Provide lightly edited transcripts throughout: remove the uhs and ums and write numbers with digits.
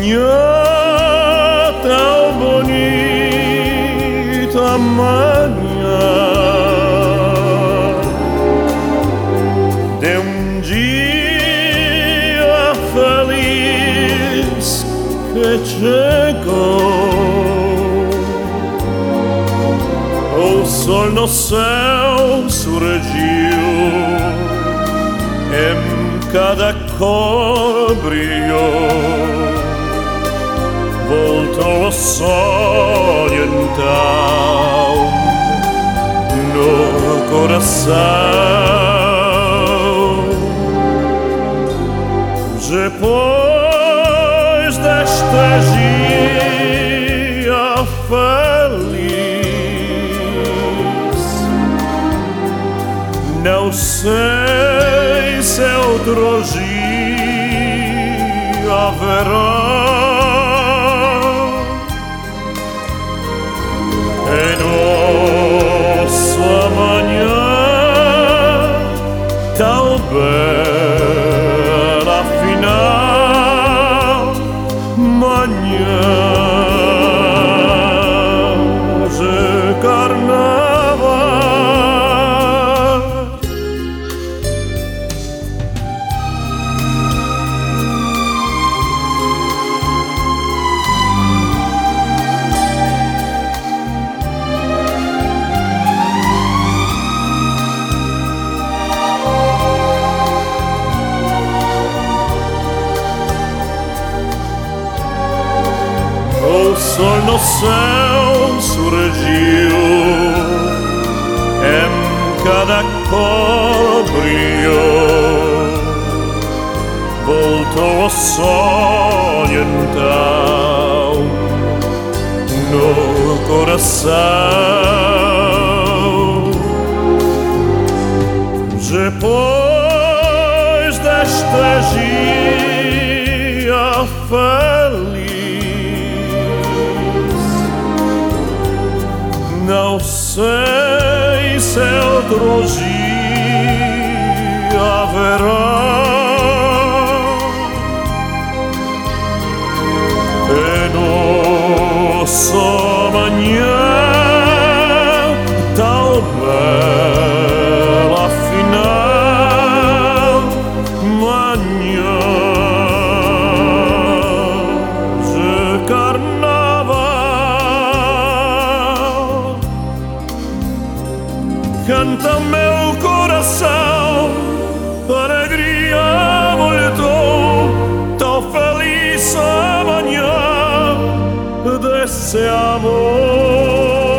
manhã tão bonita, manhã de dia feliz que chegou. O sol no céu surgiu, em cada cor brilhou. Voltou o sol então no coração. Depois deste dia feliz, não sei se outro dia haverá. Em nossa manhã tão bela, afinal, manhã de carnaval. O sol no céu surgiu, em cada cor brilhou. Voltou o sol então no coração. Depois deste dia feliz, não sei se outro dia haverá. E nossa manhã tão bela, afinal, manhã de carnaval. Canta meu coração, alegria voltou, tão feliz amanhã desse amor.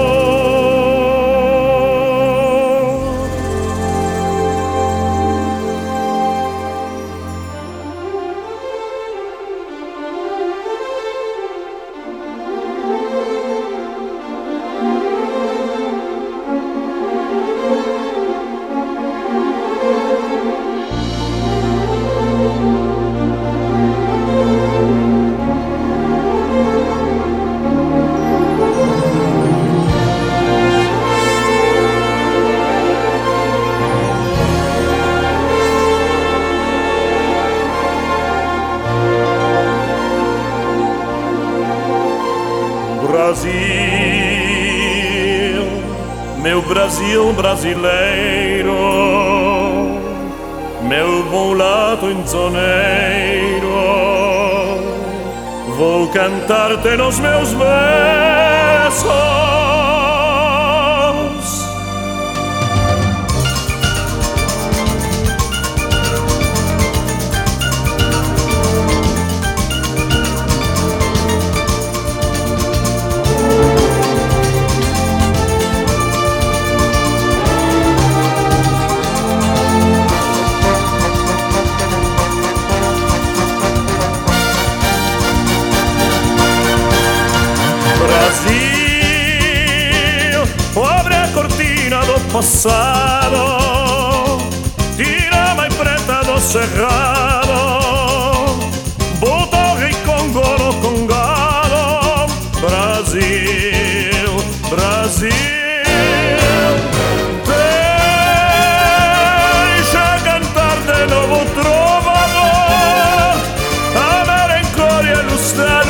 Brasil, meu Brasil brasileiro, meu mulato insoneiro, vou cantar-te nos meus versos. Brasil, abre a cortina do passado, tira a mai preta do cerrado, bota o rei Congo no congado. Brasil, Brasil, deixa cantar de novo trovador, a melancolia ilustrada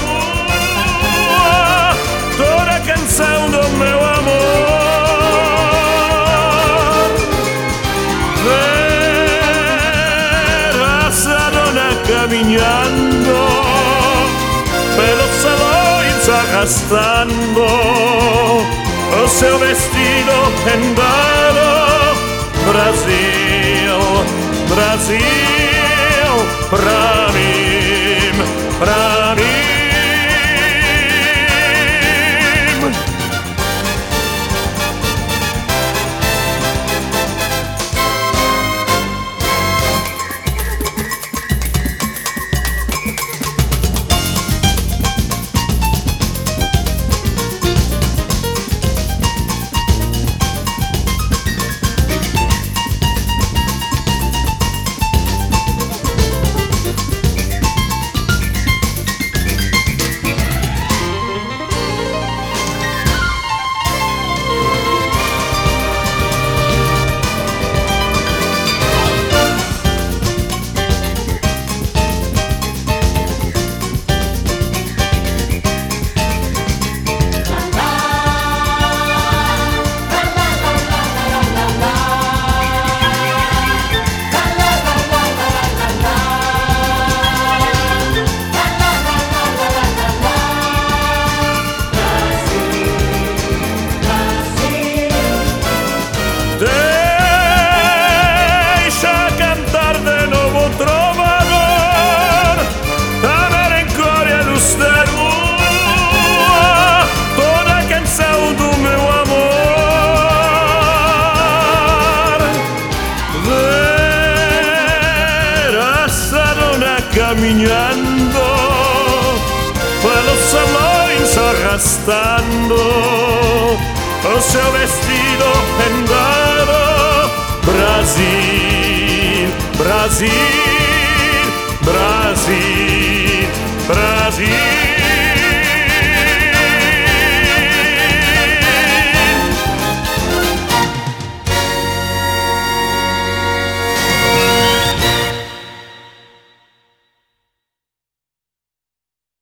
caminando pelos salões arrastando o seu vestido rendado. Brasil, Brasil, pra mim, pra mim. Deixa cantar de novo trovador a melancólia dos da lua, toda a canção do meu amor. Ver a sarona caminhando pelos salões arrastando o seu vestido rendado. Brasil, Brasil.